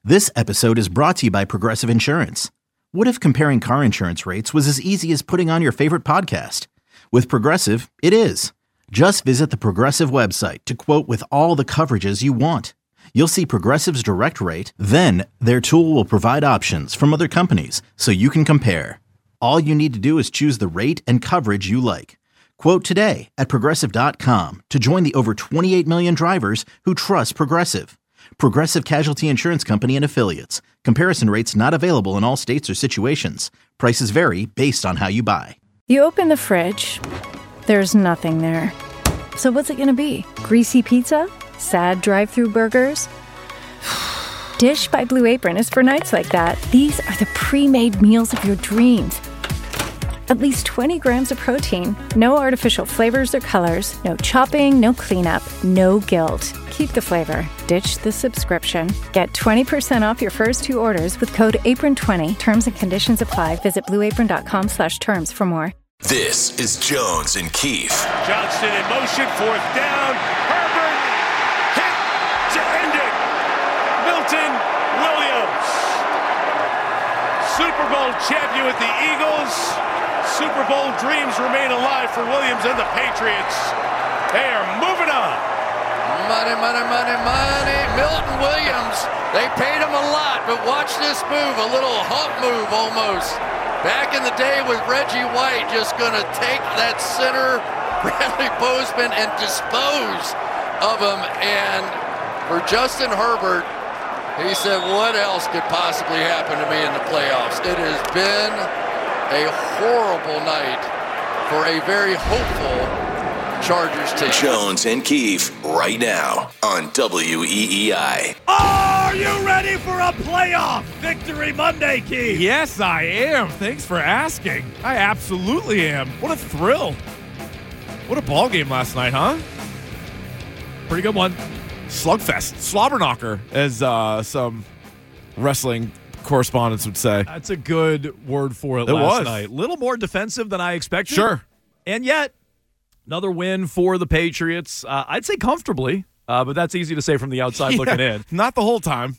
This episode is brought to you by Progressive Insurance. What if comparing car insurance rates was as easy as putting on your favorite podcast? With Progressive, it is. Just visit the Progressive website to quote with all the coverages you want. You'll see Progressive's direct rate, then their tool will provide options from other companies so you can compare. All you need to do is choose the rate and coverage you like. Quote today at Progressive.com to join the over 28 million drivers who trust Progressive. Progressive Casualty Insurance Company and Affiliates. Comparison rates not available in all states or situations. Prices vary based on how you buy. You open the fridge, there's nothing there. So what's it gonna be? Greasy pizza? Sad drive-through burgers? Dish by Blue Apron is for nights like that. These are the pre-made meals of your dreams. At least 20 grams of protein, no artificial flavors or colors, no chopping, no cleanup, no guilt. Keep the flavor. Ditch the subscription. Get 20% off your first two orders with code APRON20. Terms and conditions apply. Visit blueapron.com/terms for more. This is Jones and Keefe. Johnston in motion, fourth down. Herbert hit to end it. Milton Williams, Super Bowl champion with the Eagles. Super Bowl dreams remain alive for Williams and the Patriots. They are moving on. Money, money, money, money. Milton Williams. They paid him a lot, but watch this move. A little hump move almost. Back in the day with Reggie White just going to take that center, Bradley Bozeman, and dispose of him. And for Justin Herbert, he said, what else could possibly happen to me in the playoffs? It has been a horrible night for a very hopeful Chargers team. Jones and Keefe right now on WEEI. Are you ready for a playoff victory Monday, Keith? Yes, I am. Thanks for asking. I absolutely am. What a thrill. What a ball game last night, huh? Pretty good one. Slugfest. Slobberknocker, as some wrestling correspondents would say. That's a good word for it last night. A little more defensive than I expected. Sure. And yet, another win for the Patriots. I'd say comfortably, but that's easy to say from the outside looking in. Not the whole time.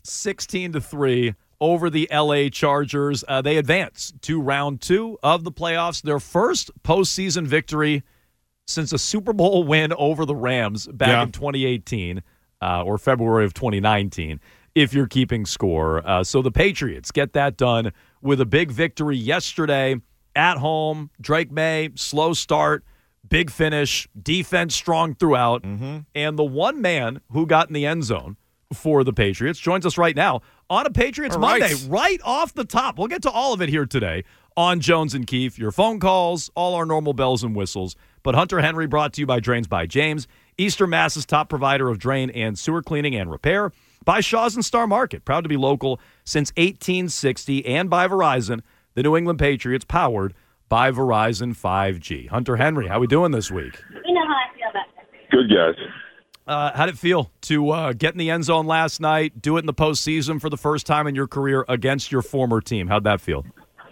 16-3 over the L.A. Chargers. They advance to round 2 of the playoffs. Their first postseason victory since a Super Bowl win over the Rams back in 2018 or February of 2019, if you're keeping score. So the Patriots get that done with a big victory yesterday at home. Drake May, slow start. Big finish, defense strong throughout, and the one man who got in the end zone for the Patriots joins us right now on a Patriots Monday, right off the top. We'll get to all of it here today on Jones and Keefe. Your phone calls, all our normal bells and whistles. But Hunter Henry brought to you by Drains by James, Eastern Mass's top provider of drain and sewer cleaning and repair, by Shaw's and Star Market, proud to be local since 1860, and by Verizon, the New England Patriots, powered by Verizon 5G. Hunter Henry, how we doing this week? You know how I feel about that. Good, guys. How'd it feel to get in the end zone last night, do it in the postseason for the first time in your career against your former team? How'd that feel?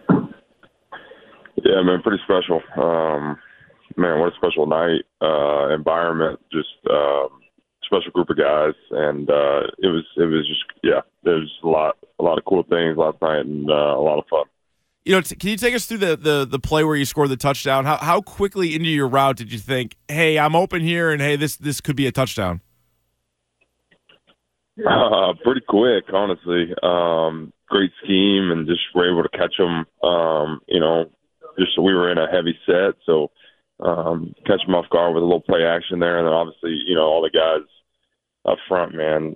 Yeah, man, pretty special. Man, what a special night, environment, just special group of guys, and it was just there's a lot of cool things last night and a lot of fun. You know, can you take us through the play where you scored the touchdown? How quickly into your route did you think, hey, I'm open here, and hey, this could be a touchdown? Pretty quick, honestly. Great scheme, and just were able to catch them. Just so we were in a heavy set, so catch them off guard with a little play action there, and then obviously, all the guys up front, man.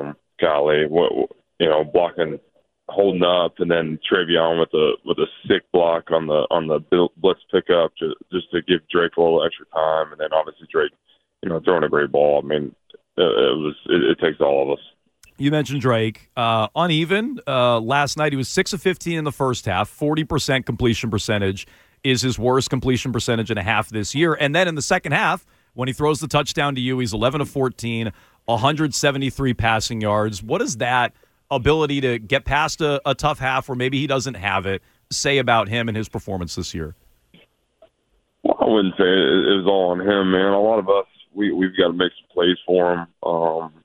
Blocking. Holding up, and then Travion with a sick block on the blitz pickup just to give Drake a little extra time, and then obviously Drake, throwing a great ball. I mean, it takes all of us. You mentioned Drake. Uneven. Last night he was 6 of 15 in the first half. 40% completion percentage is his worst completion percentage in a half this year. And then in the second half, when he throws the touchdown to you, he's 11 of 14, 173 passing yards. What does that ability to get past a tough half where maybe he doesn't have it say about him and his performance this year? Well, I wouldn't say it was all on him, man. A lot of us, we've got to make some plays for him.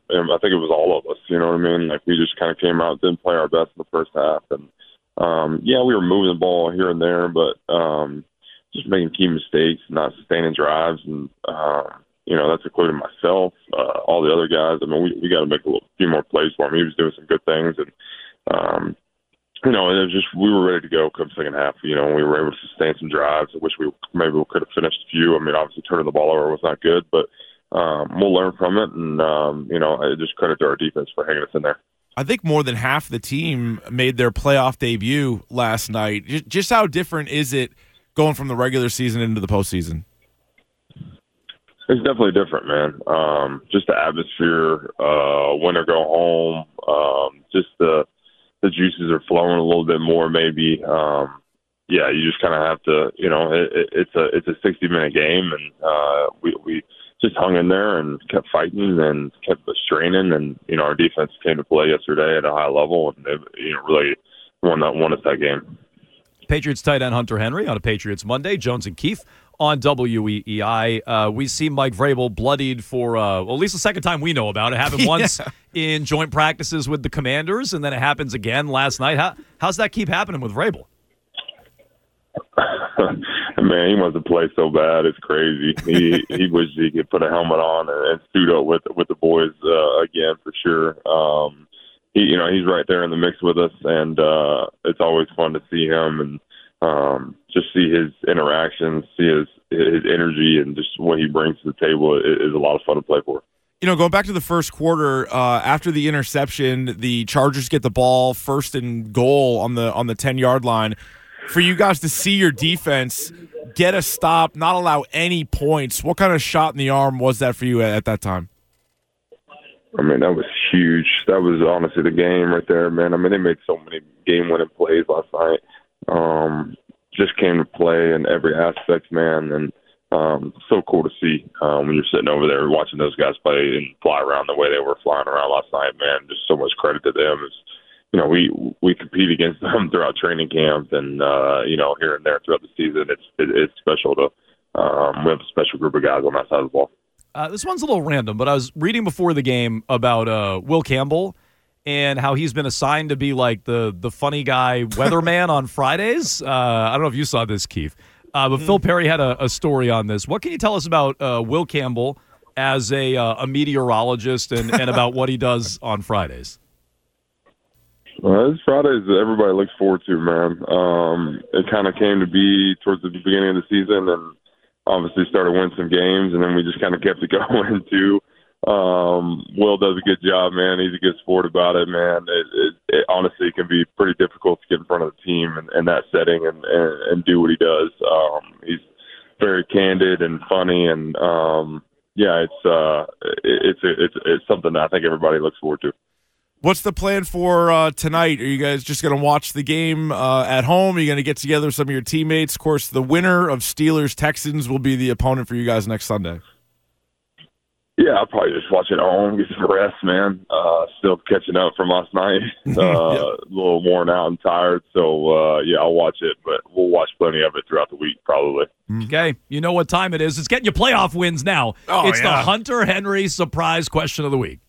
I think it was all of us. You know what I mean? Like we just kind of came out, didn't play our best in the first half, and yeah, we were moving the ball here and there, but just making key mistakes, not sustaining drives, and you know, that's including myself, all the other guys. I mean, we got to make a few more plays for him. He was doing some good things, and you know, and it was just we were ready to go come second half. You know, we were able to sustain some drives. I wish we could have finished a few. I mean, obviously turning the ball over was not good, but we'll learn from it, and you know, I just credit to our defense for hanging us in there. I think more than half the team made their playoff debut last night. Just how different is it going from the regular season into the postseason? It's definitely different, man. Just the atmosphere, win or go home, just the juices are flowing a little bit more, maybe. Yeah, you just kind of have to, you know, it's a 60-minute game, and we just hung in there and kept fighting and kept straining, and you know, our defense came to play yesterday at a high level, and they, you know, really won us that game. Patriots tight end Hunter Henry on a Patriots Monday. Jones and Keith on WEEI. We see Mike Vrabel bloodied for at least the second time we know about it. Happened once in joint practices with the Commanders, and then it happens again last night. How's that keep happening with Vrabel? Man, he wants to play so bad. It's crazy. He wishes he could put a helmet on and suit up with the boys again for sure. He's right there in the mix with us, and it's always fun to see him and just see his interactions, see his energy, and just what he brings to the table is a lot of fun to play for. You know, going back to the first quarter, after the interception, the Chargers get the ball first and goal on the 10-yard line. For you guys to see your defense get a stop, not allow any points, what kind of shot in the arm was that for you at that time? I mean, that was huge. That was honestly the game right there, man. I mean, they made so many game-winning plays last night. Just came to play in every aspect, man, and so cool to see when you're sitting over there watching those guys play and fly around the way they were flying around last night, man. Just so much credit to them. You know, we compete against them throughout training camp, and you know, here and there throughout the season. It's special to we have a special group of guys on that side of the ball. This one's a little random, but I was reading before the game about Will Campbell and how he's been assigned to be like the funny guy weatherman on Fridays. I don't know if you saw this, Keith, but Phil Perry had a story on this. What can you tell us about Will Campbell as a meteorologist and about what he does on Fridays? Well, this Fridays everybody looks forward to, man. It kind of came to be towards the beginning of the season, and obviously started winning some games, and then we just kind of kept it going too. Will does a good job, man. He's a good sport about it, man. It honestly can be pretty difficult to get in front of the team in that setting and do what he does. He's very candid and funny, and yeah, it's something that I think everybody looks forward to. What's the plan for tonight? Are you guys just going to watch the game at home? Are you going to get together with some of your teammates? Of course, the winner of Steelers-Texans will be the opponent for you guys next Sunday. Yeah, I'll probably just watch it at home, get some rest, man. Still catching up from last night. A little worn out and tired. So, yeah, I'll watch it, but we'll watch plenty of it throughout the week probably. Okay, you know what time it is. It's getting you playoff wins now. It's the Hunter Henry Surprise Question of the Week.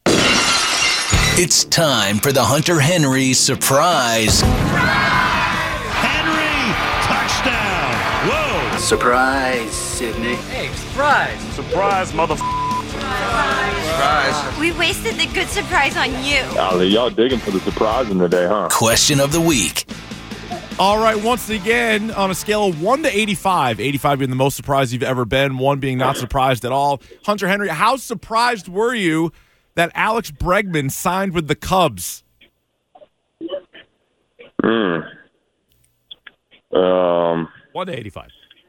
It's time for the Hunter Henry Surprise. Henry, touchdown. Whoa. Surprise, Sydney. Hey, surprise. Surprise, Surprise. We wasted the good surprise on you. Golly, y'all digging for the surprising today, huh? Question of the Week. All right, once again, on a scale of 1 to 85, 85 being the most surprised you've ever been, 1 being not surprised at all. Hunter Henry, how surprised were you that Alex Bregman signed with the Cubs? 1 to 85.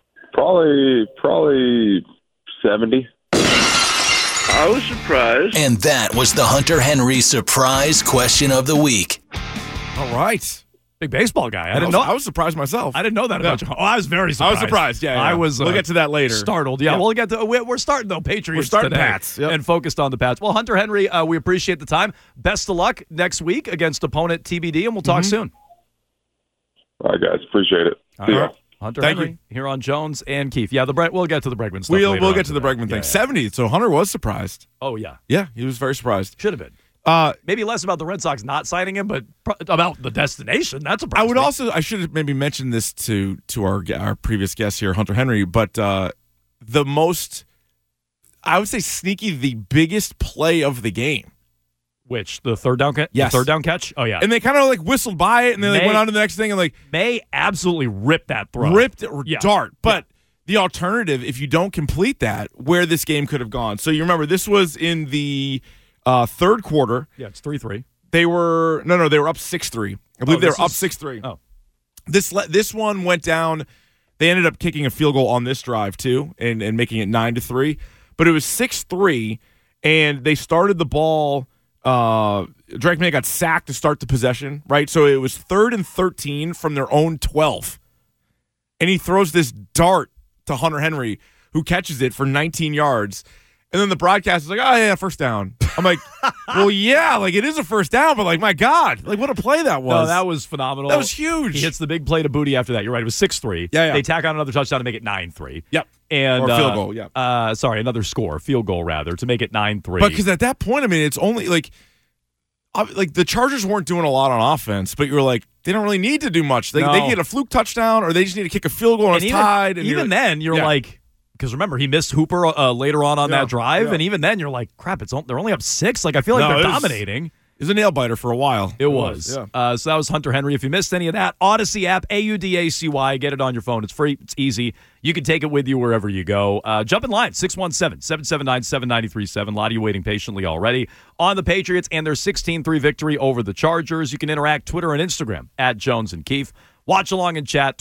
Probably 70. I was surprised. And that was the Hunter Henry Surprise Question of the Week. All right. Big baseball guy. I was surprised myself. I didn't know that about you. Oh, I was very surprised. I was surprised. Yeah. I was. We'll get to that later. Startled. Yeah. We'll get to. We're starting though. Patriots. We're starting today Pats. Yep. And focused on the Pats. Well, Hunter Henry, we appreciate the time. Best of luck next week against opponent TBD, and we'll talk soon. All right, guys. Appreciate it. See ya. Hunter Thank Henry you. here on Jones and Keith. Yeah, we'll get to the Bregman stuff We'll later get to the today. Bregman thing. Yeah. 70, so Hunter was surprised. Oh, yeah. Yeah, he was very surprised. Should have been. Maybe less about the Red Sox not signing him, but about the destination. That's a problem. I should have maybe mentioned this to our previous guest here, Hunter Henry, but the most, I would say, sneaky, the biggest play of the game. Which, the third down catch? Yes. The third down catch? Oh, yeah. And they kind of like whistled by it, and then they went on to the next thing, and like May absolutely ripped that throw. Ripped it or dart. But the alternative, if you don't complete that, where this game could have gone. So you remember, this was in the third quarter. Yeah, it's 3-3. They were they were up 6-3. I believe they were up 6-3. Oh. This one went down. They ended up kicking a field goal on this drive too, and making it 9-3. But it was 6-3, and they started the ball. Drake May got sacked to start the possession, right? So it was 3rd and 13 from their own 12. And he throws this dart to Hunter Henry, who catches it for 19 yards. And then the broadcast is like, oh, yeah, first down. I'm like, well, yeah, like it is a first down, but like, my God, like what a play that was. No, that was phenomenal. That was huge. He hits the big play to Booty after that. You're right. It was 6-3. Yeah. They tack on another touchdown to make it 9-3. Yep. And, or field goal, yeah. Another score, field goal rather, to make it 9-3. But because at that point, I mean, it's only like the Chargers weren't doing a lot on offense, but you were like, they don't really need to do much. They get a fluke touchdown, or they just need to kick a field goal and it's tied. And even then, you're like, because remember, he missed Hooper later on that drive, and even then, you're like, crap, they're only up 6. Like, I feel like they're dominating. It was a nail biter for a while. It was. Yeah. So that was Hunter Henry. If you missed any of that, Odyssey app, AUDACY. Get it on your phone. It's free. It's easy. You can take it with you wherever you go. Jump in line, 617-779-7937. A lot of you waiting patiently already on the Patriots and their 16-3 victory over the Chargers. You can interact Twitter and Instagram at Jones and Keefe. Watch along and chat,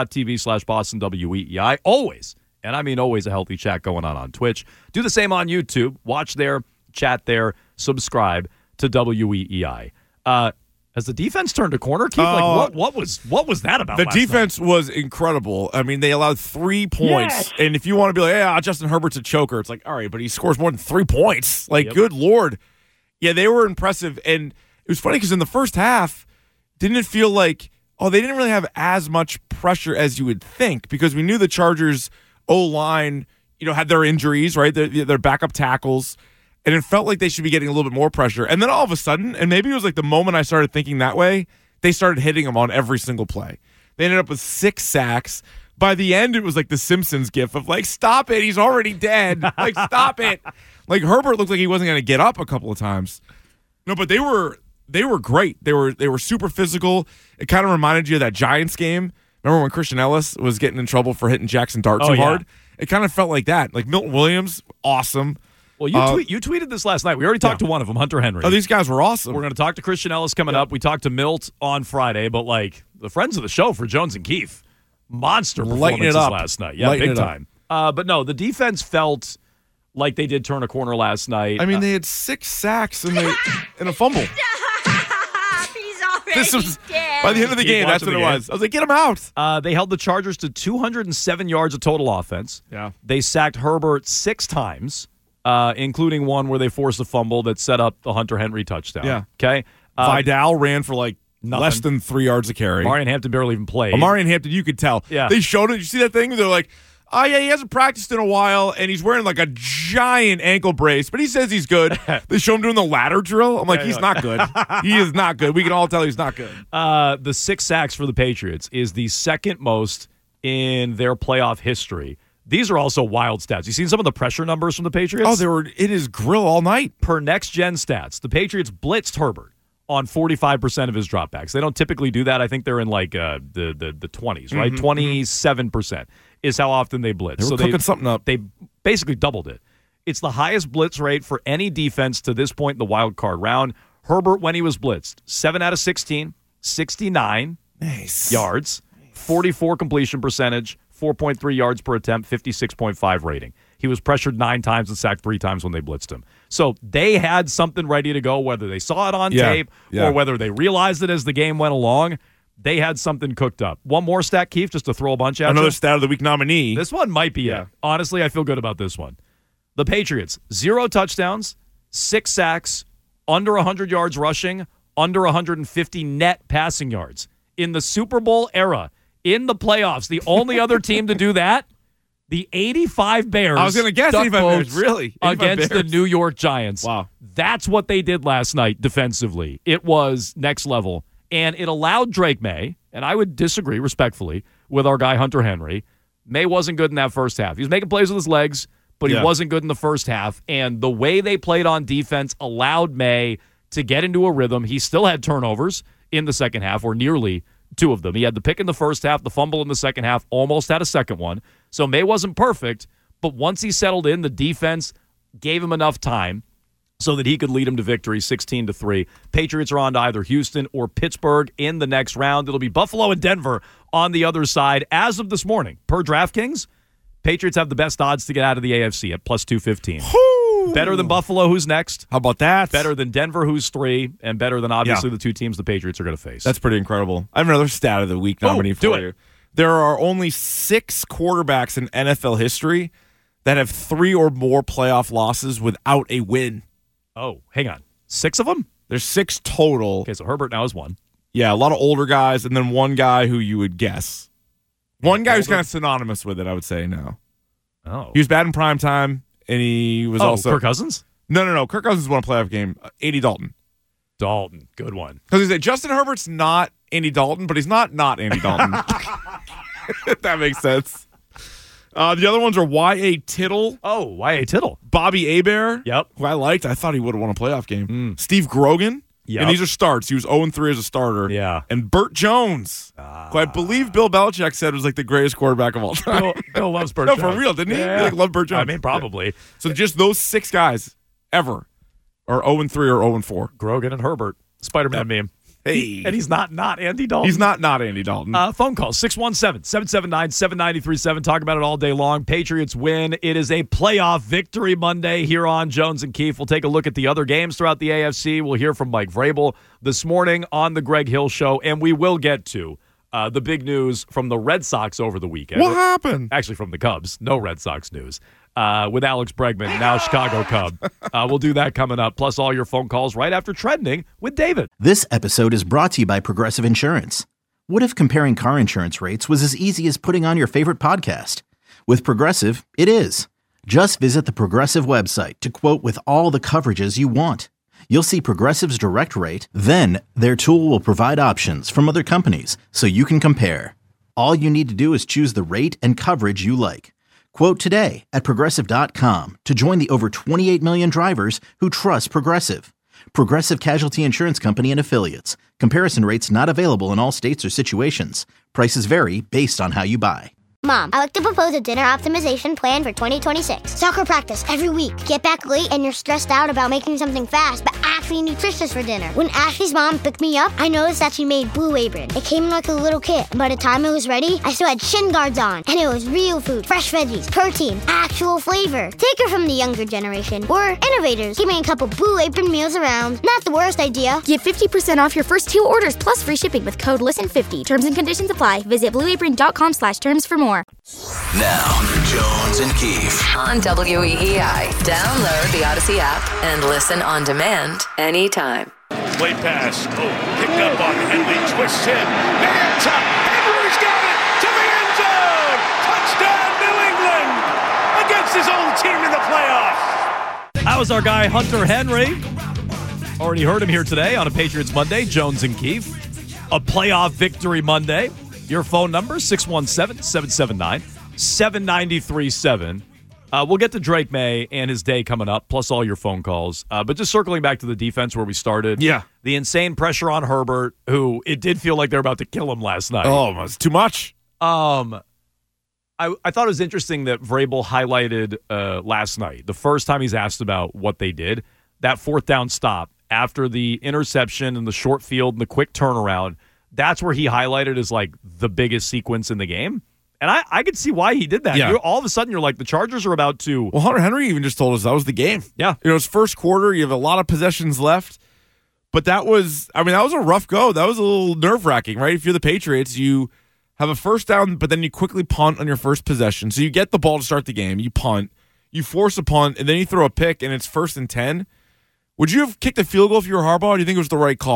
twitch.tv/BostonWEEI. Always, and I mean always, a healthy chat going on Twitch. Do the same on YouTube. Watch there, chat there, subscribe to WEEI. Has the defense turned a corner, Keith? Like what was that about? The defense was incredible. I mean, they allowed 3 points, and if you want to be like, Justin Herbert's a choker, it's like, all right, but he scores more than 3 points. Like, good Lord, yeah, they were impressive, and it was funny because in the first half, didn't it feel like they didn't really have as much pressure as you would think, because we knew the Chargers O-line, had their injuries, right? Their backup tackles. And it felt like they should be getting a little bit more pressure. And then all of a sudden, and maybe it was like the moment I started thinking that way, they started hitting them on every single play. They ended up with 6 sacks. By the end, it was like the Simpsons gif of like, stop it, he's already dead. Like, stop it. Like, Herbert looked like he wasn't going to get up a couple of times. No, but they were great. They were super physical. It kind of reminded you of that Giants game. Remember when Christian Ellis was getting in trouble for hitting Jackson Dart too hard? It kind of felt like that. Like Milton Williams, awesome. Well, you tweeted this last night. We already talked to one of them, Hunter Henry. Oh, these guys were awesome. We're going to talk to Christian Ellis coming up. We talked to Milt on Friday, but like the friends of the show for Jones and Keefe, monster performances last night. Yeah, big time. But no, the defense felt like they did turn a corner last night. I mean, they had 6 sacks and a fumble. He's already dead. By the end of the game, that's what it was. I was like, get him out. They held the Chargers to 207 yards of total offense. Yeah. They sacked Herbert 6 times. Including one where they forced a fumble that set up the Hunter Henry touchdown. Yeah. Okay. Vidal ran for like less than 3 yards a carry. Marion Hampton barely even played. Marion Hampton, you could tell. Yeah. They showed it. Did you see that thing? They're like, oh, yeah, he hasn't practiced in a while, and he's wearing like a giant ankle brace, but he says he's good. They show him doing the ladder drill. I'm like, he's not good. He is not good. We can all tell he's not good. The 6 sacks for the Patriots is the second most in their playoff history. These are also wild stats. You seen some of the pressure numbers from the Patriots? It is grill all night. Per Next Gen Stats, the Patriots blitzed Herbert on 45% of his dropbacks. They don't typically do that. I think they're in like the 20s, right? 27% is how often they blitz. They were cooking something up. They basically doubled it. It's the highest blitz rate for any defense to this point in the wild card round. Herbert, when he was blitzed, 7 out of 16, 69 yards, 44 completion percentage, 4.3 yards per attempt, 56.5 rating. He was pressured 9 times and sacked 3 times when they blitzed him. So they had something ready to go, whether they saw it on tape or whether they realized it as the game went along. They had something cooked up. One more stat, Keith, just to throw a bunch at Another you. stat of the week nominee. This one might be it. Honestly, I feel good about this one. The Patriots, 0 touchdowns, 6 sacks, under 100 yards rushing, under 150 net passing yards. In the Super Bowl era, in the playoffs. The only other team to do that, the 85 Bears. I was going to guess duck 85 Bears, really? 85 against Bears. the New York Giants. Wow. That's what they did last night defensively. It was next level. And it allowed Drake May, and I would disagree respectfully with our guy Hunter Henry. May wasn't good in that first half. He was making plays with his legs, but he wasn't good in the first half. And the way they played on defense allowed May to get into a rhythm. He still had turnovers in the second half, or nearly 2 of them. He had the pick in the first half, the fumble in the second half, almost had a second one. So May wasn't perfect, but once he settled in, the defense gave him enough time so that he could lead him to victory 16-3. Patriots are on to either Houston or Pittsburgh in the next round. It'll be Buffalo and Denver on the other side. As of this morning, per DraftKings, Patriots have the best odds to get out of the AFC at plus 215. Better than Buffalo, who's next. How about that? Better than Denver, who's 3, and better than obviously the 2 teams the Patriots are going to face. That's pretty incredible. I have another stat of the week nominee for you. There are only 6 quarterbacks in NFL history that have 3 or more playoff losses without a win. Oh, hang on. 6 of them? There's 6 total. Okay, so Herbert now is 1. Yeah, a lot of older guys, and then one guy who you would guess. One guy who's kind of synonymous with it, I would say now. Oh. He was bad in prime time, and he was also... Kirk Cousins? No. Kirk Cousins won a playoff game. Andy Dalton. Dalton, good one. Because Justin Herbert's not Andy Dalton, but he's not Andy Dalton. If that makes sense. The other ones are Y.A. Tittle. Oh, Y.A. Tittle. Bobby Hebert. Yep. Who I liked. I thought he would have won a playoff game. Steve Grogan. Yep. And these are starts. He was 0-3 as a starter. Yeah. And Burt Jones, who I believe Bill Belichick said was like the greatest quarterback of all time. Bill loves Burt No, Jones. for real, didn't he? Yeah. He loved Burt Jones. I mean, probably. Yeah. So just those 6 guys ever are 0-3 or 0-4. Grogan and Herbert. Spider-Man meme. Hey. And he's not Andy Dalton. He's not Andy Dalton. Phone call, 617-779-7937. Talk about it all day long. Patriots win. It is a playoff victory Monday here on Jones and Keefe. We'll take a look at the other games throughout the AFC. We'll hear from Mike Vrabel this morning on the Greg Hill Show, and we will get to the big news from the Red Sox over the weekend. What happened? Actually, from the Cubs. No Red Sox news. With Alex Bregman, now Chicago Cub. We'll do that coming up, plus all your phone calls right after Trending with David. This episode is brought to you by Progressive Insurance. What if comparing car insurance rates was as easy as putting on your favorite podcast? With Progressive, it is. Just visit the Progressive website to quote with all the coverages you want. You'll see Progressive's direct rate, then their tool will provide options from other companies so you can compare. All you need to do is choose the rate and coverage you like. Quote today at Progressive.com to join the over 28 million drivers who trust Progressive. Progressive Casualty Insurance Company and Affiliates. Comparison rates not available in all states or situations. Prices vary based on how you buy. Mom, I like to propose a dinner optimization plan for 2026. Soccer practice every week. Get back late and you're stressed out about making something fast, but actually nutritious for dinner. When Ashley's mom picked me up, I noticed that she made Blue Apron. It came in like a little kit, and by the time it was ready, I still had shin guards on. And it was real food, fresh veggies, protein, actual flavor. Take her from the younger generation. We're innovators. Give me a couple Blue Apron meals around. Not the worst idea. Get 50% off your first 2 orders plus free shipping with code LISTEN50. Terms and conditions apply. Visit blueapron.com/terms for more. Now, Jones and Keefe on WEEI. Download the Odyssey app and listen on demand anytime. Play pass. Oh, picked up on Henley. Twists him. Man top. Henry's got it to the end zone. Touchdown, New England against his own team in the playoffs. That was our guy, Hunter Henry. Already heard him here today on a Patriots Monday, Jones and Keefe. A playoff victory Monday. Your phone number, 617-779-7937. We'll get to Drake May and his day coming up, plus all your phone calls. But just circling back to the defense where we started. Yeah. The insane pressure on Herbert, who it did feel like they were about to kill him last night. Oh, it was too much. I thought it was interesting that Vrabel highlighted last night, the first time he's asked about what they did, that 4th down stop after the interception and the short field and the quick turnaround. That's where he highlighted as like the biggest sequence in the game. And I could see why he did that. Yeah. All of a sudden, you're like, the Chargers are about to... Well, Hunter Henry even just told us that was the game. Yeah. It's first quarter. You have a lot of possessions left. But that was a rough go. That was a little nerve-wracking, right? If you're the Patriots, you have a first down, but then you quickly punt on your first possession. So you get the ball to start the game. You punt. You force a punt, and then you throw a pick, and it's 1st and 10. Would you have kicked a field goal if you were Harbaugh, or do you think it was the right call?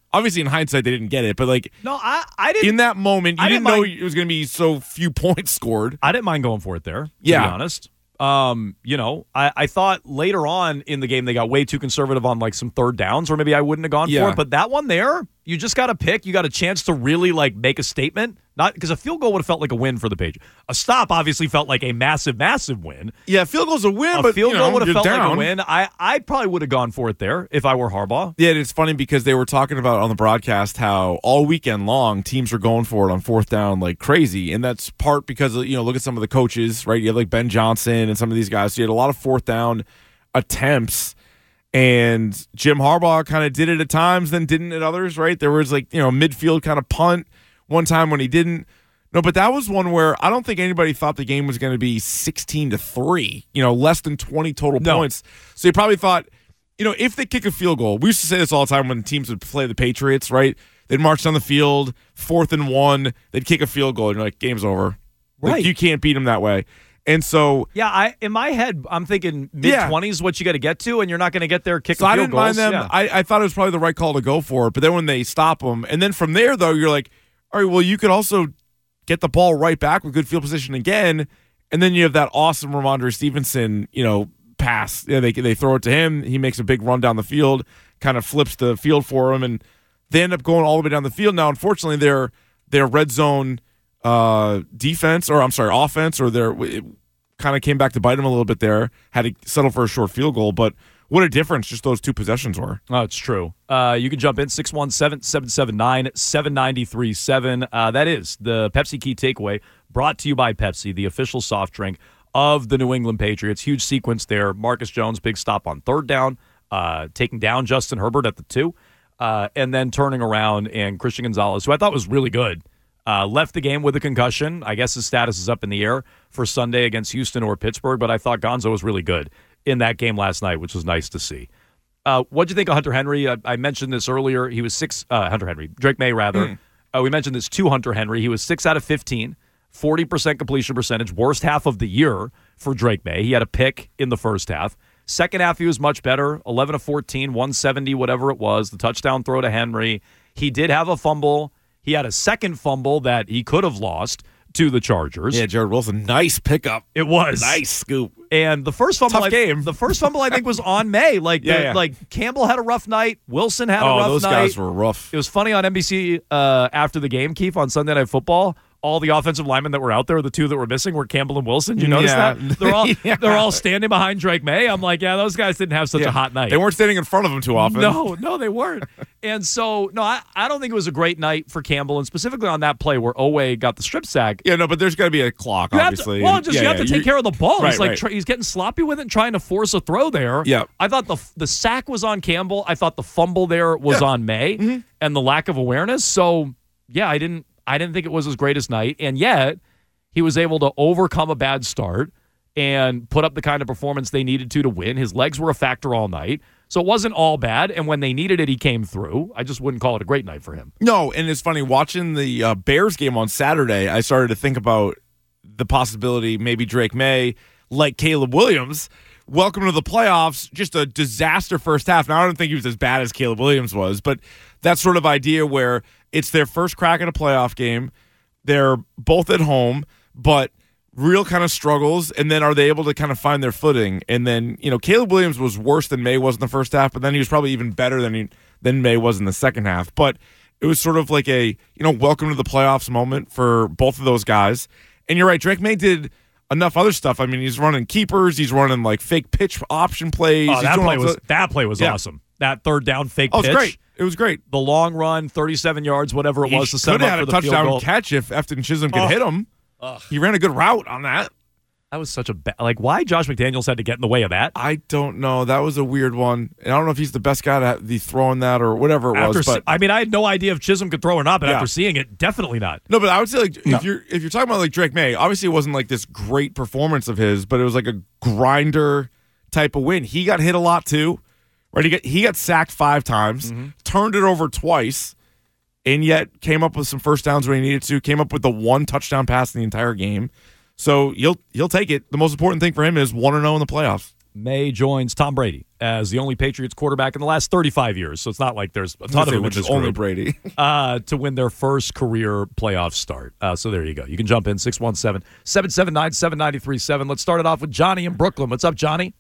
Obviously, in hindsight, they didn't get it, but like, no, I didn't. In that moment, you didn't know mind, it was going to be so few points scored. I didn't mind going for it there. To be honest. I thought later on in the game they got way too conservative on like some third downs, or maybe I wouldn't have gone for it. But that one there, you just got to pick. You got a chance to really like make a statement. Not because a field goal would have felt like a win for the Patriots. A stop obviously felt like a massive, massive win. Yeah, field goal's a win, but field goal would have felt down. like a win. I probably would have gone for it there if I were Harbaugh. Yeah, it's funny because they were talking about on the broadcast how all weekend long teams are going for it on fourth down like crazy, and that's part because look at some of the coaches, right? You have like Ben Johnson and some of these guys. So you had a lot of fourth down attempts. And Jim Harbaugh kind of did it at times, then didn't at others, right? There was like, midfield kind of punt one time when he didn't. No, but that was one where I don't think anybody thought the game was going to be 16-3, less than 20 total points. So you probably thought, if they kick a field goal, we used to say this all the time when teams would play the Patriots, right? They'd march down the field, 4th and 1, they'd kick a field goal, and you're like, game's over. Right. Like, you can't beat them that way. And so, in my head, I'm thinking mid-20s what you got to get to, and you're not going to get there kicking field goals. I didn't mind them. Yeah. I thought it was probably the right call to go for it, but then when they stop them, and then from there, though, you're like, all right, well, you could also get the ball right back with good field position again, and then you have that awesome Ramondre Stevenson, pass. Yeah, they throw it to him. He makes a big run down the field, kind of flips the field for him, and they end up going all the way down the field. Now, unfortunately, their red zone offense, or it kind of came back to bite them a little bit there. Had to settle for a short field goal, but what a difference just those two possessions were. Oh, it's true. You can jump in 617-779-7937. That is the Pepsi Key Takeaway, brought to you by Pepsi, the official soft drink of the New England Patriots. Huge sequence there. Marcus Jones, big stop on third down, taking down Justin Herbert at the 2, and then turning around, and Christian Gonzalez, who I thought was really good, left the game with a concussion. I guess his status is up in the air for Sunday against Houston or Pittsburgh, but I thought Gonzo was really good in that game last night, which was nice to see. What'd you think of Hunter Henry? I mentioned this earlier. He was Drake May, rather. We mentioned this to Hunter Henry. He was 6 out of 15, 40% completion percentage, worst half of the year for Drake May. He had a pick in the first half. Second half, he was much better, 11 of 14, 170, whatever it was, the touchdown throw to Henry. He did have a fumble. He had a second fumble that he could have lost to the Chargers. Yeah, Jared Wilson, nice pickup. It was. Nice scoop. And the first fumble, game. The first fumble, I think, was on May. Like Campbell had a rough night. Wilson had a rough night. Those guys were rough. It was funny on NBC after the game, Keith, on Sunday Night Football. All the offensive linemen that were out there, the two that were missing, were Campbell and Wilson. You notice that? They're all standing behind Drake May. I'm like, yeah, those guys didn't have such a hot night. They weren't standing in front of him too often. No, they weren't. And so, I don't think it was a great night for Campbell, and specifically on that play where Owe got the strip sack. Yeah, no, but there's got to be a clock, obviously. You have to take care of the ball. He's getting sloppy with it and trying to force a throw there. Yeah. I thought the sack was on Campbell. I thought the fumble there was on May, and the lack of awareness. So, yeah, I didn't think it was his greatest night, and yet he was able to overcome a bad start and put up the kind of performance they needed to win. His legs were a factor all night, so it wasn't all bad, and when they needed it, he came through. I just wouldn't call it a great night for him. No, and it's funny, watching the Bears game on Saturday, I started to think about the possibility maybe Drake May, like Caleb Williams, welcome to the playoffs, just a disaster first half. Now, I don't think he was as bad as Caleb Williams was, but that sort of idea where it's their first crack at a playoff game. They're both at home, but real kind of struggles, and then are they able to kind of find their footing? And then, Caleb Williams was worse than May was in the first half, but then he was probably even better than May was in the second half. But it was sort of like a, welcome to the playoffs moment for both of those guys. And you're right, Drake May did enough other stuff. I mean, he's running keepers, he's running like fake pitch option plays. Oh, that play was awesome. That third down fake pitch. It was great. It was great. The long run, 37 yards, whatever it was, to set him up for the field goal. Could have had a touchdown catch if Efton Chisholm could hit him. He ran a good route on that. That was such a why Josh McDaniels had to get in the way of that? I don't know. That was a weird one. And I don't know if he's the best guy to be throwing that or whatever it was. But I had no idea if Chisholm could throw or not, but after seeing it, definitely not. No, but I would say if you're talking about like Drake May, obviously it wasn't like this great performance of his, but it was like a grinder type of win. He got hit a lot too. Right? He got sacked 5 times, turned it over twice, and yet came up with some first downs where he needed to, came up with the 1 touchdown pass in the entire game. So he'll take it. The most important thing for him is 1-0 in the playoffs. May joins Tom Brady as the only Patriots quarterback in the last 35 years. So it's not like there's a ton of them, which is only Brady. To win their first career playoff start. So there you go. You can jump in 617-779-7937. Let's start it off with Johnny in Brooklyn. What's up, Johnny?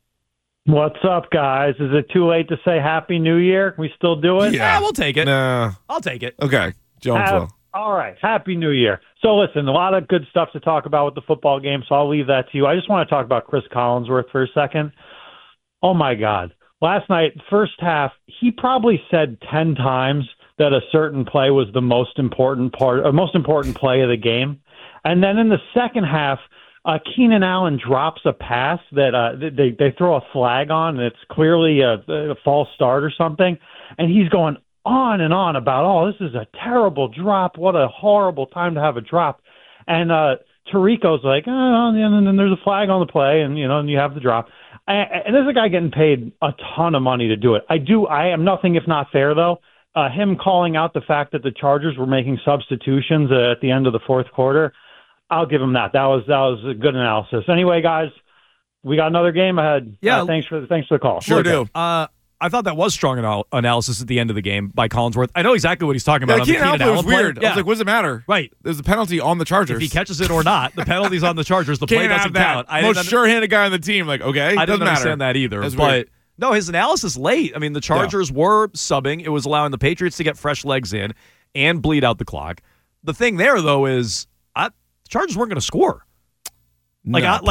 What's up, guys? Is it too late to say Happy New Year? Can we still do it? Yeah, we'll take it. Nah. I'll take it. Okay. Jonesville. All right. Happy New Year. So listen, a lot of good stuff to talk about with the football game, so I'll leave that to you. I just want to talk about Chris Collinsworth for a second. Oh, my God. Last night, first half, he probably said 10 times that a certain play was the most important play of the game. And then in the second half, Keenan Allen drops a pass that they throw a flag on, and it's clearly a false start or something. And he's going on and on about, this is a terrible drop. What a horrible time to have a drop. And Tirico's like, and then there's a flag on the play, and and you have the drop. And there's a guy getting paid a ton of money to do it. I am nothing if not fair, though. Him calling out the fact that the Chargers were making substitutions at the end of the fourth quarter, I'll give him that. That was a good analysis. Anyway, guys, we got another game ahead. Yeah. Thanks for the call. Sure do. I thought that was strong analysis at the end of the game by Collinsworth. I know exactly what he's talking about. Keenan Allen was weird. Yeah. I was like, what does it matter? Right. There's a penalty on the Chargers. If he catches it or not, the penalty's on the Chargers. The play doesn't count. Most sure-handed guy on the team. Like, okay, I doesn't didn't understand matter. that either. That's but weird. no, his analysis late. I mean, the Chargers were subbing. It was allowing the Patriots to get fresh legs in and bleed out the clock. The thing there, though, is the Chargers weren't going to score. Like the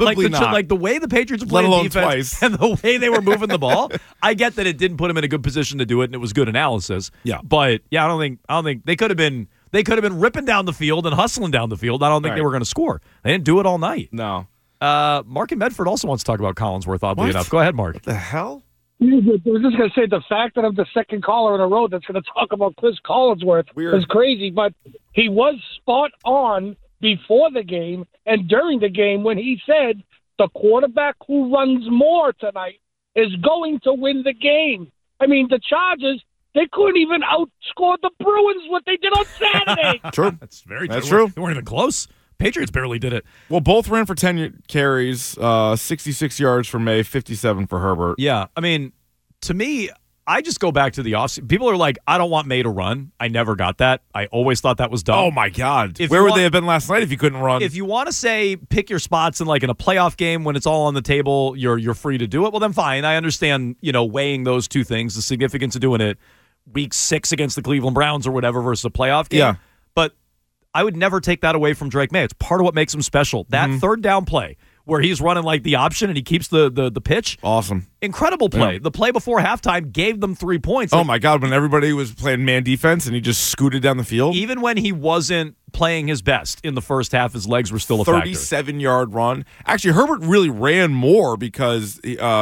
way the Patriots were playing defense twice. and the way they were moving the ball, I get that it didn't put him in a good position to do it, and it was good analysis. Yeah, but I don't think they could have been ripping down the field and hustling down the field. I don't think they were going to score. They didn't do it all night. No. Mark in Medford also wants to talk about Collinsworth. Oddly enough, go ahead, Mark. What the hell? I was just going to say the fact that I'm the second caller in a row that's going to talk about Chris Collinsworth is crazy, but he was spot on before the game and during the game when he said the quarterback who runs more tonight is going to win the game. I mean, the Chargers, they couldn't even outscore the Bruins what they did on Saturday. True. That's very That's true. true. They weren't even close. Patriots barely did it. Well, both ran for 10 carries, 66 yards for May, 57 for Herbert. Yeah. I mean, to me, I just go back to the offseason. People are like, I don't want May to run. I never got that. I always thought that was dumb. Oh, my God. Where would they have been last night if you couldn't run? If you want to say pick your spots in a playoff game when it's all on the table, you're free to do it, well, then fine. I understand, weighing those two things, the significance of doing it week 6 against the Cleveland Browns or whatever versus a playoff game. Yeah. But I would never take that away from Drake May. It's part of what makes him special. That third down play where he's running like the option and he keeps the pitch. Awesome. Incredible play. Yeah. The play before halftime gave them 3 points. Oh, my God, when everybody was playing man defense and he just scooted down the field. Even when he wasn't playing his best in the first half, his legs were still a factor. 37-yard run. Actually, Herbert really ran more because,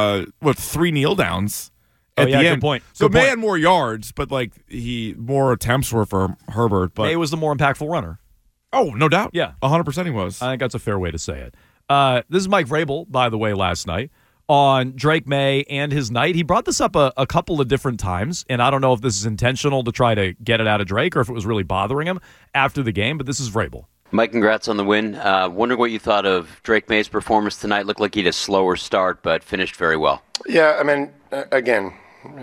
3 kneel downs at the end. Good point. So Good May point. had more yards, but more attempts were for Herbert. But May was the more impactful runner. Oh, no doubt. Yeah. 100% he was. I think that's a fair way to say it. This is Mike Vrabel, by the way, last night on Drake May and his night. He brought this up a couple of different times, and I don't know if this is intentional to try to get it out of Drake or if it was really bothering him after the game, but this is Vrabel. Mike, congrats on the win. Wondering what you thought of Drake May's performance tonight. Looked like he had a slower start, but finished very well. Yeah, I mean, again,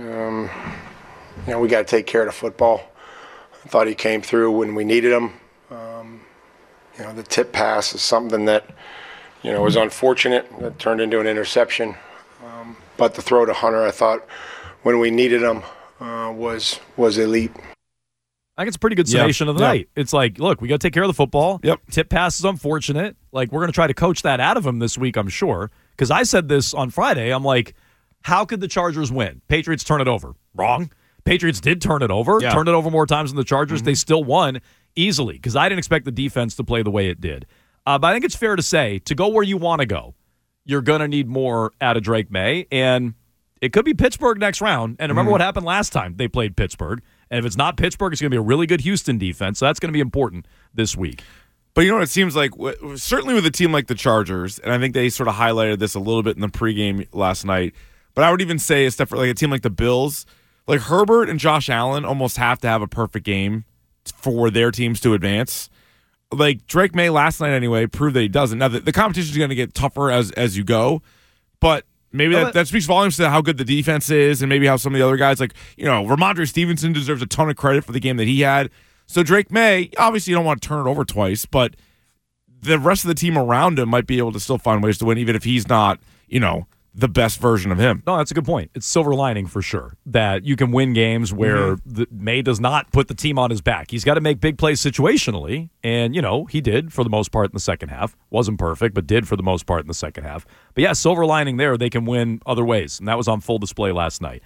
we got to take care of the football. I thought he came through when we needed him. The tip pass is something that, was unfortunate. That turned into an interception. But the throw to Hunter, I thought, when we needed him, was elite. I think it's a pretty good summation of the night. It's like, look, we got to take care of the football. Yep. Tip pass is unfortunate. We're going to try to coach that out of him this week, I'm sure. Because I said this on Friday. I'm like, how could the Chargers win? Patriots turn it over. Wrong. Patriots did turn it over. Yeah. Turned it over more times than the Chargers. They still won easily because I didn't expect the defense to play the way it did. But I think it's fair to say, to go where you want to go, you're going to need more out of Drake May. And it could be Pittsburgh next round. And remember what happened last time they played Pittsburgh. And if it's not Pittsburgh, it's going to be a really good Houston defense. So that's going to be important this week. But you know what it seems like? Certainly with a team like the Chargers, and I think they sort of highlighted this a little bit in the pregame last night, but I would even say a step for a team like the Bills, like Herbert and Josh Allen almost have to have a perfect game for their teams to advance. Like Drake May last night anyway proved that he doesn't. Now, the competition is going to get tougher as you go, but maybe that speaks volumes to how good the defense is, and maybe how some of the other guys, like, Ramondre Stevenson deserves a ton of credit for the game that he had. So Drake May, obviously you don't want to turn it over twice, but the rest of the team around him might be able to still find ways to win, even if he's not, the best version of him. No, that's a good point. It's silver lining for sure that you can win games where May does not put the team on his back. He's got to make big plays situationally, and, he did for the most part in the second half. Wasn't perfect, but did for the most part in the second half. But yeah, silver lining there, they can win other ways, and that was on full display last night.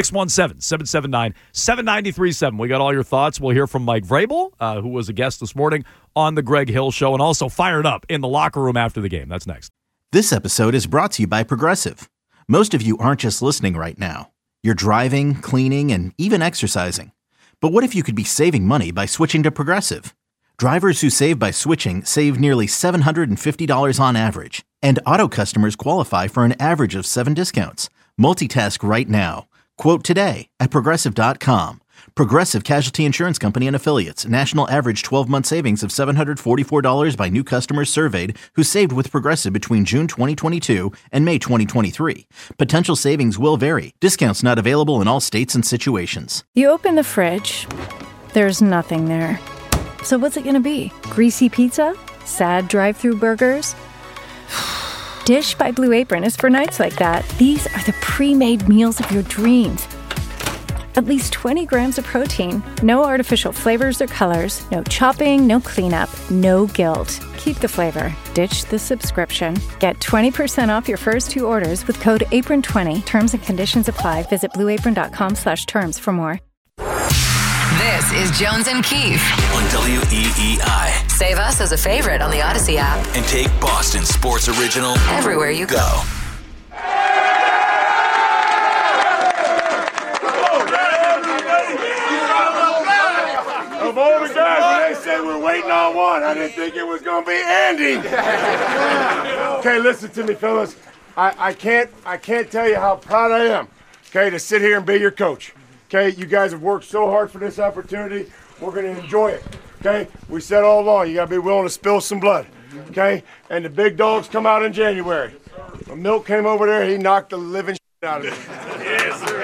617-779-7937. We got all your thoughts. We'll hear from Mike Vrabel, who was a guest this morning on the Greg Hill Show, and also fired up in the locker room after the game. That's next. This episode is brought to you by Progressive. Most of you aren't just listening right now. You're driving, cleaning, and even exercising. But what if you could be saving money by switching to Progressive? Drivers who save by switching save nearly $750 on average. And auto customers qualify for an average of 7 discounts. Multitask right now. Quote today at Progressive.com. Progressive Casualty Insurance Company and Affiliates. National average 12-month savings of $744 by new customers surveyed who saved with Progressive between June 2022 and May 2023. Potential savings will vary. Discounts not available in all states and situations. You open the fridge. There's nothing there. So what's it going to be? Greasy pizza? Sad drive-through burgers? Dish by Blue Apron is for nights like that. These are the pre-made meals of your dreams. At least 20 grams of protein, no artificial flavors or colors, no chopping, no cleanup, no guilt. Keep the flavor. Ditch the subscription. Get 20% off your first 2 orders with code APRON20. Terms and conditions apply. Visit blueapron.com/terms for more. This is Jones and Keefe on WEEI. Save us as a favorite on the Odyssey app. And take Boston Sports Original everywhere you go. Of all the guys, when they said we're waiting on one, I didn't think it was going to be Andy. Okay, listen to me, fellas. I can't tell you how proud I am, okay, to sit here and be your coach. Okay, you guys have worked so hard for this opportunity. We're going to enjoy it, okay? We said all along, you got to be willing to spill some blood, okay? And the big dogs come out in January. When Milt came over there, he knocked the living shit out of me. Yes, sir.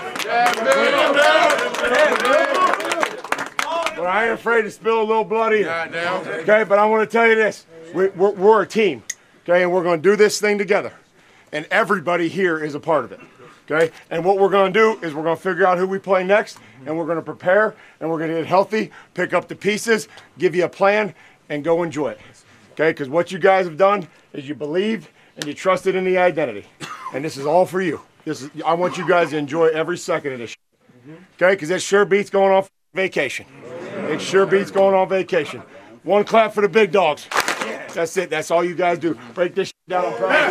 Okay? But I ain't afraid to spill a little blood either. Okay, but I want to tell you this. We're a team, okay, and we're going to do this thing together. And everybody here is a part of it, okay? And what we're going to do is we're going to figure out who we play next, and we're going to prepare, and we're going to get healthy, pick up the pieces, give you a plan, and go enjoy it, okay? Because what you guys have done is you believed and you trusted in the identity. And this is all for you. I want you guys to enjoy every second of this, okay? Because it sure beats going on vacation. It sure beats going on vacation. One clap for the big dogs. That's it. That's all you guys do. Break this down on pride.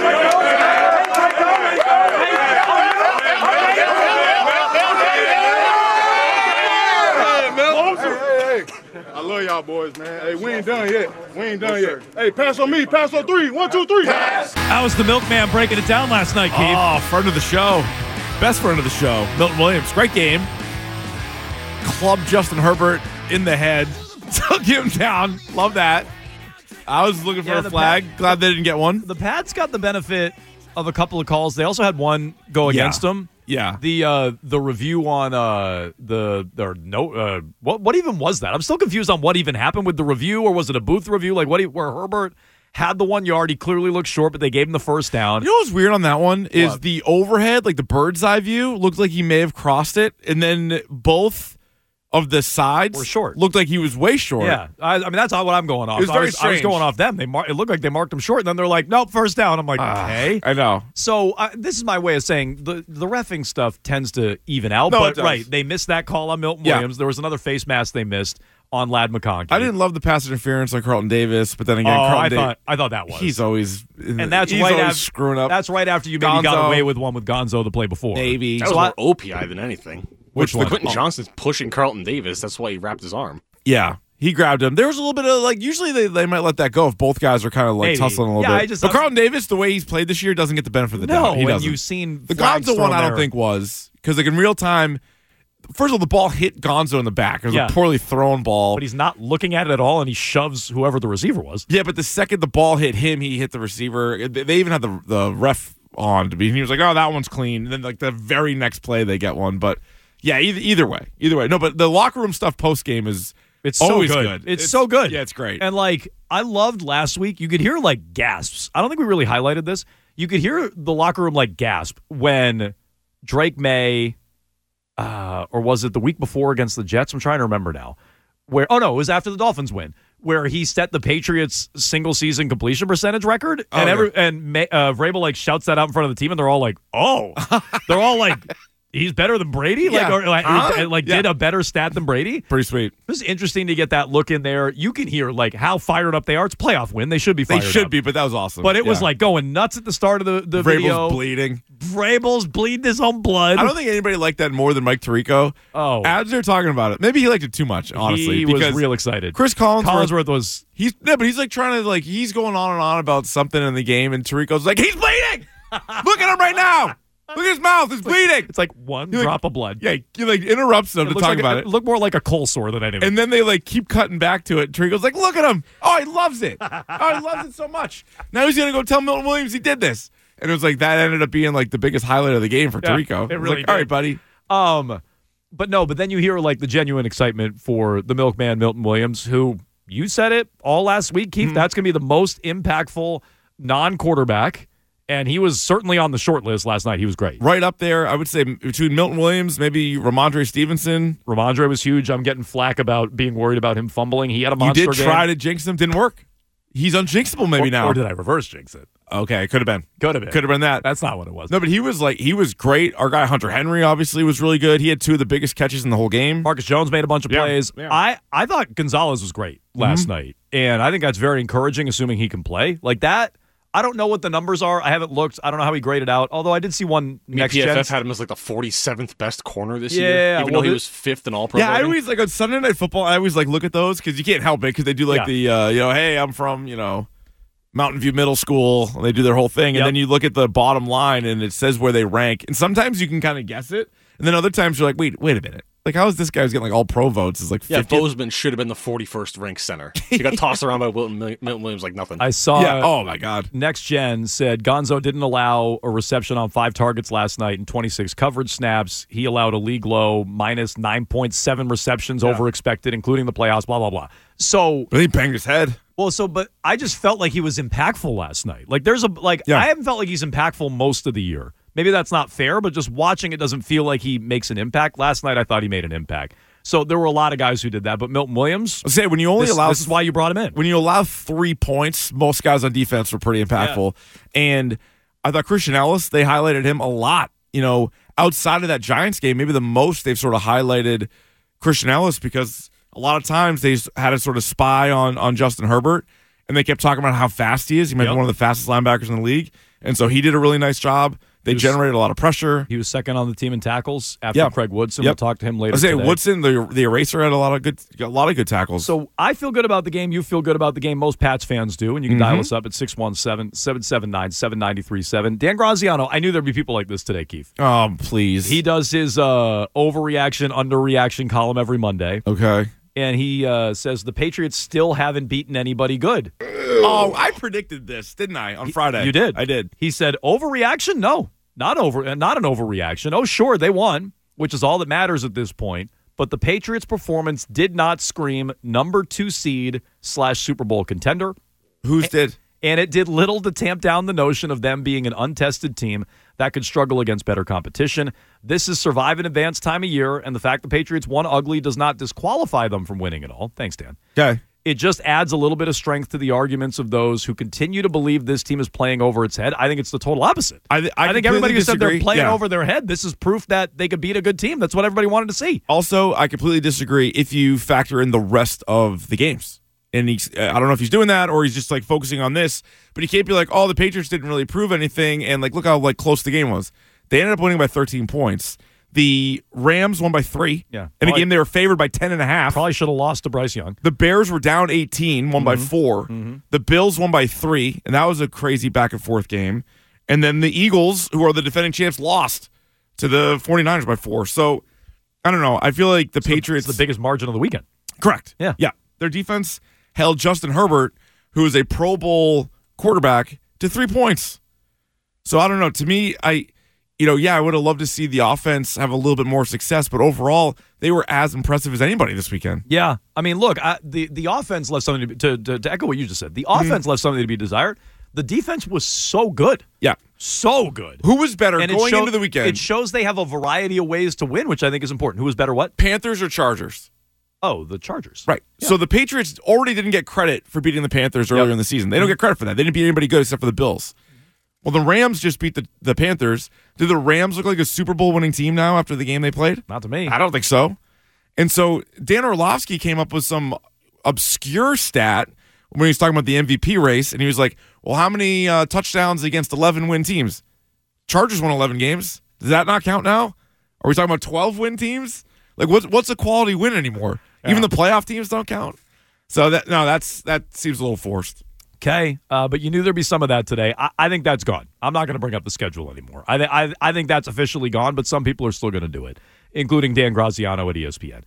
I love y'all boys, man. Hey, we ain't done yet. Hey, pass on me. Pass on 3. 1, 2, 3. That was the Milkman breaking it down last night, Keith. Oh, friend of the show. Best friend of the show. Milton Williams. Great game. Clubbed Justin Herbert in the head. Took him down. Love that. I was looking for a flag. Glad they didn't get one. The Pats got the benefit of a couple of calls. They also had one go against them. Yeah. The review on what even was that? I'm still confused on what even happened with the review, or was it a booth review? Like where Herbert had the 1 yard, he clearly looked short, but they gave him the first down. You know what's weird on that one is the overhead, like the bird's eye view, looked like he may have crossed it, and then both of the sides were short. Looked like he was way short. Yeah, I mean that's what I'm going off. I was going off them. It looked like they marked him short, and then they're like, "Nope, first down." I'm like, "Okay." I know. So this is my way of saying the reffing stuff tends to even out. No, but right, they missed that call on Milton Williams. There was another face mask they missed on Ladd McConkey. I didn't love the pass interference on Carlton Davis, but then again, I thought that was. He's always screwing up. That's right after you maybe got away with one with Gonzo the play before. Maybe that was more OPI than anything. Which one? Quentin Johnston's pushing Carlton Davis. That's why he wrapped his arm. Yeah, he grabbed him. There was a little bit of usually they might let that go if both guys are kind of tussling a little bit. But Carlton Davis, the way he's played this year, doesn't get the benefit of the doubt. He doesn't. You've seen the Gonzo one. I don't think was because in real time. First of all, the ball hit Gonzo in the back. It was a poorly thrown ball. But he's not looking at it at all, and he shoves whoever the receiver was. Yeah, but the second the ball hit him, he hit the receiver. They even had the ref on to be. And he was like, oh, that one's clean. And then like the very next play they get one. But yeah, either way. No, but the locker room stuff post game is always so good. It's so good. Yeah, it's great. And like I loved last week. You could hear like gasps. I don't think we really highlighted this. You could hear the locker room like gasp when Drake May, or was it the week before against the Jets? I'm trying to remember now. It was after the Dolphins win, where he set the Patriots single season completion percentage record, and Vrabel like shouts that out in front of the team, and they're all like, "Oh," they're all like, "He's better than Brady," did a better stat than Brady. Pretty sweet. It was interesting to get that look in there. You can hear like how fired up they are. It's a playoff win. They should be fired up. They should be, but that was awesome. But it was like going nuts at the start of the video. Vrabel's bleeding. Vrabel's bleeding his own blood. I don't think anybody liked that more than Mike Tirico. Oh. As they're talking about it. Maybe he liked it too much, honestly. He was real excited. Chris Collinsworth was... but he's like trying to, like, he's going on and on about something in the game, and Tirico's like, he's bleeding! Look at him right now! Look at his mouth. It's bleeding. It's like one drop of blood. Yeah, he like interrupts them to talk about it. It looked more like a cold sore than anything. And then they like keep cutting back to it. Tirico's like, look at him. Oh, he loves it. Oh, he loves it so much. Now he's going to go tell Milton Williams he did this. And it was like that ended up being like the biggest highlight of the game for Tirico. It really did. All right, buddy. But then you hear like the genuine excitement for the milkman Milton Williams, who you said it all last week, Keith. Mm-hmm. That's going to be the most impactful non-quarterback. And he was certainly on the short list last night. He was great. Right up there, I would say, between Milton Williams, maybe Ramondre Stevenson. Ramondre was huge. I'm getting flack about being worried about him fumbling. He had a monster game. You did try to jinx him. Didn't work. He's unjinxable maybe now. Or did I reverse jinx it? Okay, it could have been. Could have been. Could have been that. That's not what it was. No, but he was great. Our guy Hunter Henry obviously was really good. He had 2 of the biggest catches in the whole game. Marcus Jones made a bunch of plays. Yeah. I thought Gonzalez was great last night. And I think that's very encouraging, assuming he can play. Like that, I don't know what the numbers are. I haven't looked. I don't know how he graded out. Although I did see one next gen. PFF had him as like the 47th best corner this year, even though he was 5th in all pro. Yeah, I always like on Sunday Night Football. I always like look at those because you can't help it because they do like the hey, I'm from Mountain View Middle School. And they do their whole thing, and then you look at the bottom line and it says where they rank. And sometimes you can kind of guess it, and then other times you're like, wait a minute. Like, how is this guy who's getting like all pro votes? Is like 50th? Yeah, Bozeman should have been the 41st ranked center. He got tossed around by Milton Williams like nothing. I saw. Yeah. Oh my God. Next Gen said Gonzo didn't allow a reception on 5 targets last night and 26 coverage snaps. He allowed a league low minus 9.7 receptions over expected, including the playoffs. Blah blah blah. So but he banged his head. Well, but I just felt like he was impactful last night. Like I haven't felt like he's impactful most of the year. Maybe that's not fair, but just watching it doesn't feel like he makes an impact. Last night, I thought he made an impact. So there were a lot of guys who did that, but Milton Williams. I say when you only allow this is why you brought him in. When you allow 3 points, most guys on defense were pretty impactful. Yeah. And I thought Christian Ellis, they highlighted him a lot. Outside of that Giants game, maybe the most they've sort of highlighted Christian Ellis because a lot of times they had to sort of spy on Justin Herbert, and they kept talking about how fast he is. He might be one of the fastest linebackers in the league, and so he did a really nice job. They generated a lot of pressure. He was second on the team in tackles after Craig Woodson. We'll talk to him later. Woodson, the eraser, had a lot of good tackles. So I feel good about the game. You feel good about the game. Most Pats fans do, and you can dial us up at 617-779-7937. Dan Graziano, I knew there'd be people like this today, Keith. Oh, please. He does his overreaction, underreaction column every Monday. Okay. And he says the Patriots still haven't beaten anybody good. Oh, I predicted this, didn't I, on Friday? You did. I did. He said overreaction? No. Not an overreaction. Oh, sure, they won, which is all that matters at this point. But the Patriots' performance did not scream number 2 seed / Super Bowl contender. Whose did? And it did little to tamp down the notion of them being an untested team that could struggle against better competition. This is survive and advance time of year, and the fact the Patriots won ugly does not disqualify them from winning at all. Thanks, Dan. Okay. It just adds a little bit of strength to the arguments of those who continue to believe this team is playing over its head. I think it's the total opposite. I think everybody who said they're playing over their head, this is proof that they could beat a good team. That's what everybody wanted to see. Also, I completely disagree if you factor in the rest of the games. And I don't know if he's doing that or he's just like focusing on this, but he can't be like, oh, the Patriots didn't really prove anything, and like look how like close the game was. They ended up winning by 13 points. The Rams won by 3. Yeah. In a game they were favored by 10.5. Probably should have lost to Bryce Young. The Bears were down 18, won by 4. Mm-hmm. The Bills won by 3, and that was a crazy back and forth game. And then the Eagles, who are the defending champs, lost to the 49ers by 4. So I don't know. I feel like the Patriots it's the biggest margin of the weekend. Correct. Yeah. Yeah. Their defense held Justin Herbert, who is a Pro Bowl quarterback, to 3 points. So I don't know. To me, I would have loved to see the offense have a little bit more success, but overall, they were as impressive as anybody this weekend. Yeah. I mean, look, the offense left something to echo what you just said. The offense left something to be desired. The defense was so good. Yeah. So good. Who was better going into the weekend? It shows they have a variety of ways to win, which I think is important. Who was better what? Panthers or Chargers? Oh, the Chargers. Right. Yeah. So the Patriots already didn't get credit for beating the Panthers earlier in the season. They don't get credit for that. They didn't beat anybody good except for the Bills. Well, the Rams just beat the Panthers. Do the Rams look like a Super Bowl winning team now after the game they played? Not to me. I don't think so. And so Dan Orlovsky came up with some obscure stat when he was talking about the MVP race, and he was like, well, how many touchdowns against 11-win teams? Chargers won 11 games. Does that not count now? Are we talking about 12-win teams? Like, what's a quality win anymore? Yeah. Even the playoff teams don't count. So that seems a little forced. Okay, but you knew there'd be some of that today. I think that's gone. I'm not going to bring up the schedule anymore. I think that's officially gone, but some people are still going to do it, including Dan Graziano at ESPN.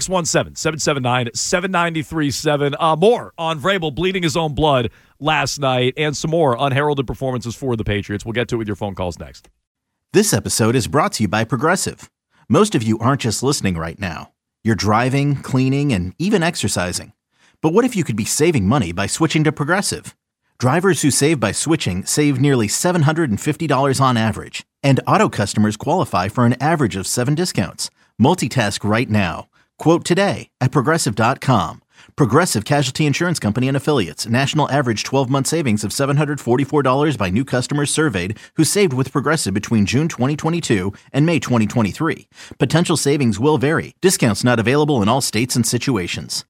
617-779-7937. More on Vrabel bleeding his own blood last night and some more unheralded performances for the Patriots. We'll get to it with your phone calls next. This episode is brought to you by Progressive. Most of you aren't just listening right now. You're driving, cleaning, and even exercising. But what if you could be saving money by switching to Progressive? Drivers who save by switching save nearly $750 on average, and auto customers qualify for an average of 7 discounts. Multitask right now. Quote today at Progressive.com. Progressive Casualty Insurance Company and Affiliates. National average 12-month savings of $744 by new customers surveyed who saved with Progressive between June 2022 and May 2023. Potential savings will vary. Discounts not available in all states and situations.